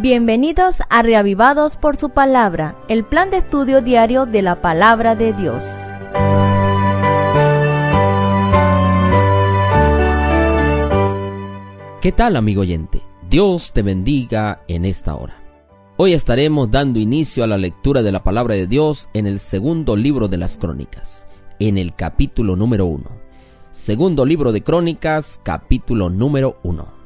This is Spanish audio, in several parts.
Bienvenidos a Reavivados por su Palabra, el plan de estudio diario de la Palabra de Dios. ¿Qué tal, amigo oyente? Dios te bendiga en esta hora. Hoy estaremos dando inicio a la lectura de la Palabra de Dios en el segundo libro de las Crónicas, en el capítulo número 1. Segundo libro de Crónicas, capítulo número 1.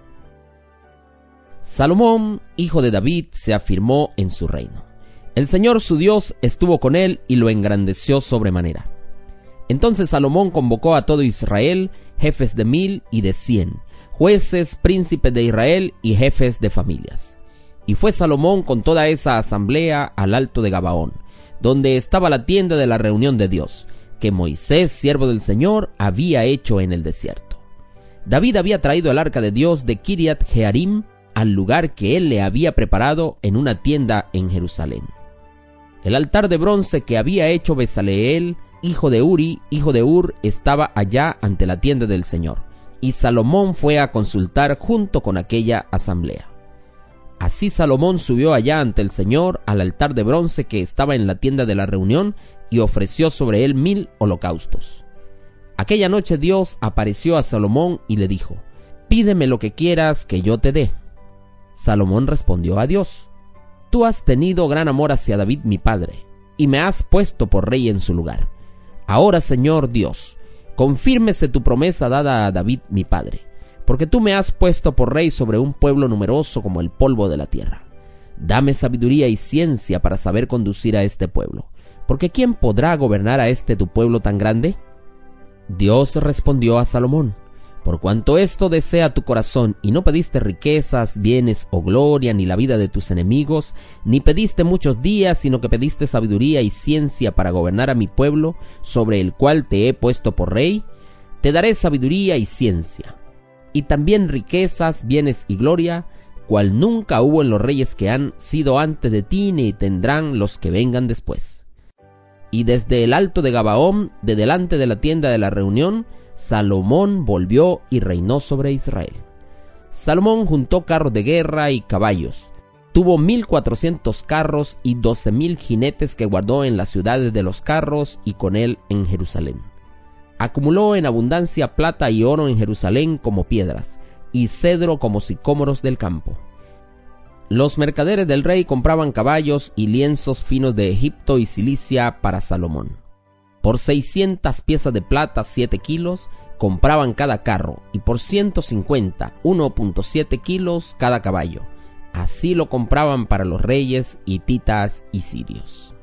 Salomón, hijo de David, se afirmó en su reino. El Señor su Dios estuvo con él y lo engrandeció sobremanera. Entonces Salomón convocó a todo Israel, jefes de 1000 y de 100, jueces, príncipes de Israel y jefes de familias. Y fue Salomón con toda esa asamblea al alto de Gabaón, donde estaba la tienda de la reunión de Dios, que Moisés, siervo del Señor, había hecho en el desierto. David había traído el arca de Dios de Kiriat Jearim al lugar que él le había preparado en una tienda en Jerusalén. El altar de bronce que había hecho Bezaleel, hijo de Uri, hijo de Ur, estaba allá ante la tienda del Señor, y Salomón fue a consultar junto con aquella asamblea. Así Salomón subió allá ante el Señor al altar de bronce que estaba en la tienda de la reunión y ofreció sobre él 1000 holocaustos. Aquella noche Dios apareció a Salomón y le dijo: «Pídeme lo que quieras que yo te dé». Salomón respondió a Dios: «Tú has tenido gran amor hacia David mi padre, y me has puesto por rey en su lugar. Ahora, Señor Dios, confírmese tu promesa dada a David mi padre, porque tú me has puesto por rey sobre un pueblo numeroso como el polvo de la tierra. Dame sabiduría y ciencia para saber conducir a este pueblo, porque ¿quién podrá gobernar a este tu pueblo tan grande?». Dios respondió a Salomón: «Por cuanto esto desea tu corazón, y no pediste riquezas, bienes o gloria, ni la vida de tus enemigos, ni pediste muchos días, sino que pediste sabiduría y ciencia para gobernar a mi pueblo, sobre el cual te he puesto por rey, te daré sabiduría y ciencia, y también riquezas, bienes y gloria, cual nunca hubo en los reyes que han sido antes de ti, ni tendrán los que vengan después». Y desde el alto de Gabaón, de delante de la tienda de la reunión, Salomón volvió y reinó sobre Israel. Salomón juntó carros de guerra y caballos. Tuvo 1400 carros y 12,000 jinetes que guardó en las ciudades de los carros y con él en Jerusalén. Acumuló en abundancia plata y oro en Jerusalén como piedras, y cedro como sicómoros del campo. Los mercaderes del rey compraban caballos y lienzos finos de Egipto y Cilicia para Salomón. Por 600 piezas de plata, 7 kilos, compraban cada carro, y por 150, 1.7 kilos cada caballo. Así lo compraban para los reyes hititas y sirios.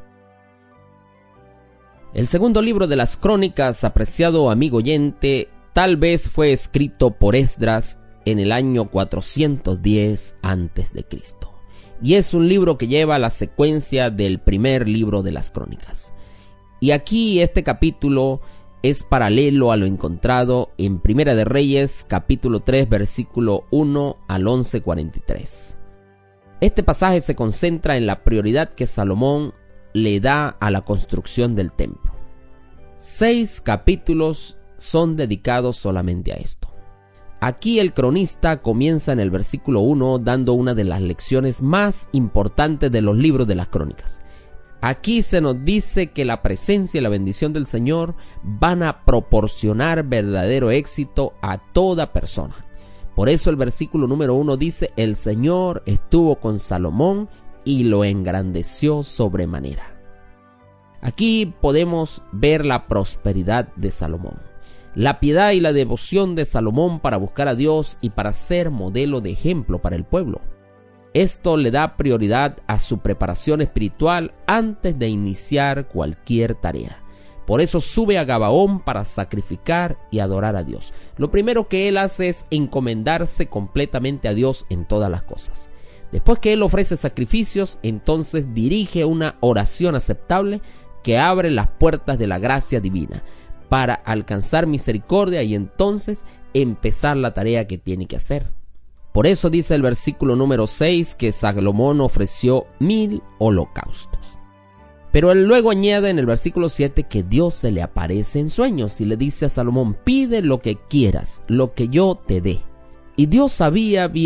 El segundo libro de las Crónicas, apreciado amigo oyente, tal vez fue escrito por Esdras en el año 410 a.C. y es un libro que lleva la secuencia del primer libro de las Crónicas. Y aquí este capítulo es paralelo a lo encontrado en Primera de Reyes, capítulo 3, versículo 1 al 11:43. Este pasaje se concentra en la prioridad que Salomón le da a la construcción del templo. 6 capítulos son dedicados solamente a esto. Aquí el cronista comienza en el versículo 1 dando una de las lecciones más importantes de los libros de las Crónicas. Aquí se nos dice que la presencia y la bendición del Señor van a proporcionar verdadero éxito a toda persona. Por eso el versículo número 1 dice: «El Señor estuvo con Salomón y lo engrandeció sobremanera». Aquí podemos ver la prosperidad de Salomón, la piedad y la devoción de Salomón para buscar a Dios y para ser modelo de ejemplo para el pueblo. Esto le da prioridad a su preparación espiritual antes de iniciar cualquier tarea. Por eso sube a Gabaón para sacrificar y adorar a Dios. Lo primero que él hace es encomendarse completamente a Dios en todas las cosas. Después que él ofrece sacrificios, entonces dirige una oración aceptable que abre las puertas de la gracia divina para alcanzar misericordia y entonces empezar la tarea que tiene que hacer. Por eso dice el versículo número 6 que Salomón ofreció 1000 holocaustos. Pero él luego añade en el versículo 7 que Dios se le aparece en sueños y le dice a Salomón: «Pide lo que quieras, lo que yo te dé». Y Dios sabía bien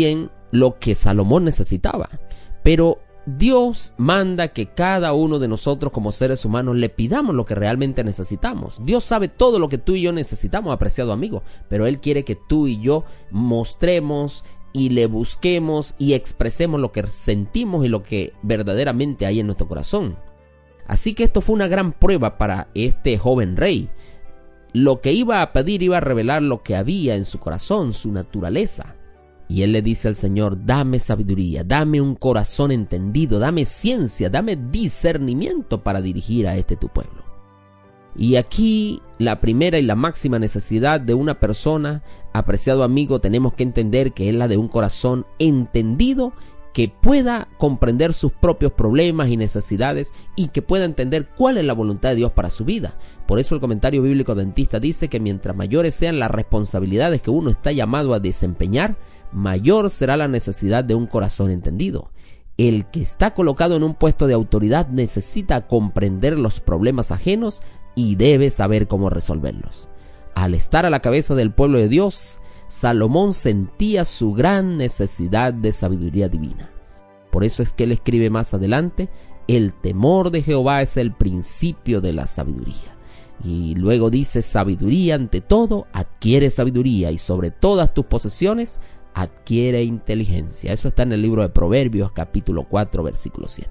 lo que Salomón necesitaba. Pero Dios manda que cada uno de nosotros como seres humanos le pidamos lo que realmente necesitamos. Dios sabe todo lo que tú y yo necesitamos, apreciado amigo, pero Él quiere que tú y yo mostremos y le busquemos y expresemos lo que sentimos y lo que verdaderamente hay en nuestro corazón. Así que esto fue una gran prueba para este joven rey. Lo que iba a pedir iba a revelar lo que había en su corazón, su naturaleza. Y él le dice al Señor: dame sabiduría, dame un corazón entendido, dame ciencia, dame discernimiento para dirigir a este tu pueblo. Y aquí la primera y la máxima necesidad de una persona, apreciado amigo, tenemos que entender que es la de un corazón entendido, que pueda comprender sus propios problemas y necesidades y que pueda entender cuál es la voluntad de Dios para su vida. Por eso el comentario bíblico adventista dice que mientras mayores sean las responsabilidades que uno está llamado a desempeñar, mayor será la necesidad de un corazón entendido. El que está colocado en un puesto de autoridad necesita comprender los problemas ajenos y debe saber cómo resolverlos. Al estar a la cabeza del pueblo de Dios, Salomón sentía su gran necesidad de sabiduría divina. Por eso es que él escribe más adelante: el temor de Jehová es el principio de la sabiduría. Y luego dice: sabiduría ante todo, adquiere sabiduría, y sobre todas tus posesiones adquiere inteligencia. Eso está en el libro de Proverbios, capítulo 4, versículo 7.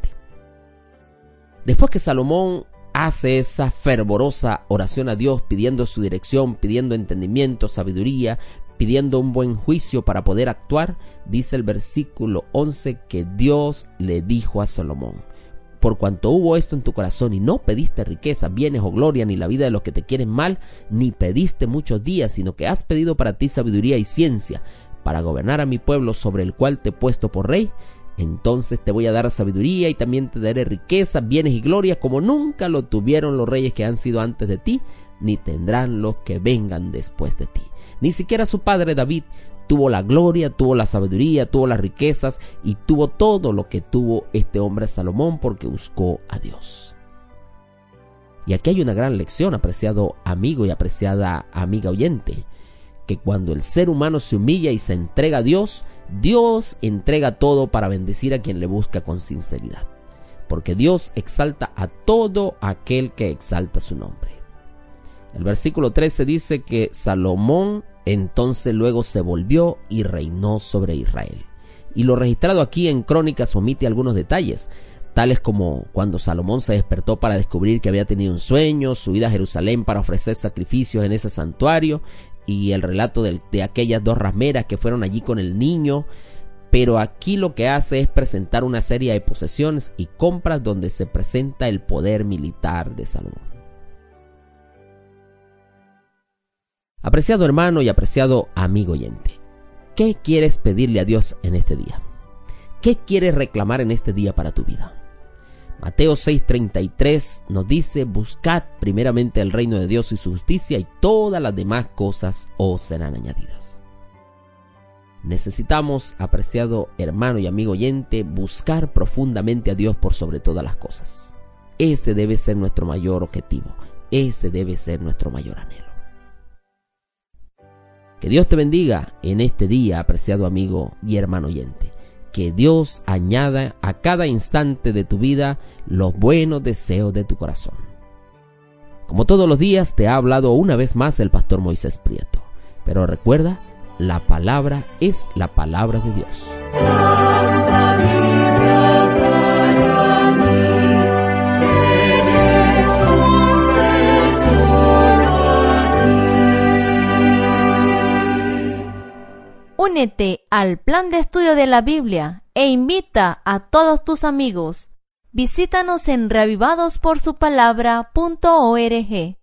Después que Salomón hace esa fervorosa oración a Dios, pidiendo su dirección, pidiendo entendimiento, sabiduría, pidiendo un buen juicio para poder actuar, dice el versículo 11 que Dios le dijo a Salomón: por cuanto hubo esto en tu corazón y no pediste riqueza, bienes o gloria, ni la vida de los que te quieren mal, ni pediste muchos días, sino que has pedido para ti sabiduría y ciencia, para gobernar a mi pueblo sobre el cual te he puesto por rey, entonces te voy a dar sabiduría y también te daré riqueza, bienes y gloria, como nunca lo tuvieron los reyes que han sido antes de ti, ni tendrán los que vengan después de ti. Ni siquiera su padre David tuvo la gloria, tuvo la sabiduría, tuvo las riquezas y tuvo todo lo que tuvo este hombre Salomón, porque buscó a Dios. Y aquí hay una gran lección, apreciado amigo y apreciada amiga oyente, que cuando el ser humano se humilla y se entrega a Dios, Dios entrega todo para bendecir a quien le busca con sinceridad, porque Dios exalta a todo aquel que exalta su nombre. El versículo 13 dice que Salomón entonces luego se volvió y reinó sobre Israel. Y lo registrado aquí en Crónicas omite algunos detalles, tales como cuando Salomón se despertó para descubrir que había tenido un sueño, su ida a Jerusalén para ofrecer sacrificios en ese santuario, y el relato de aquellas dos rameras que fueron allí con el niño. Pero aquí lo que hace es presentar una serie de posesiones y compras donde se presenta el poder militar de Salomón. Apreciado hermano y apreciado amigo oyente, ¿qué quieres pedirle a Dios en este día? ¿Qué quieres reclamar en este día para tu vida? Mateo 6:33 nos dice: buscad primeramente el reino de Dios y su justicia, y todas las demás cosas os serán añadidas. Necesitamos, apreciado hermano y amigo oyente, buscar profundamente a Dios por sobre todas las cosas. Ese debe ser nuestro mayor objetivo, ese debe ser nuestro mayor anhelo. Que Dios te bendiga en este día, apreciado amigo y hermano oyente. Que Dios añada a cada instante de tu vida los buenos deseos de tu corazón. Como todos los días, te ha hablado una vez más el pastor Moisés Prieto. Pero recuerda, la palabra es la palabra de Dios. Santa Biblia para mí, eres un tesoro aquí. Únete al plan de estudio de la Biblia e invita a todos tus amigos. Visítanos en reavivadosporsupalabra.org.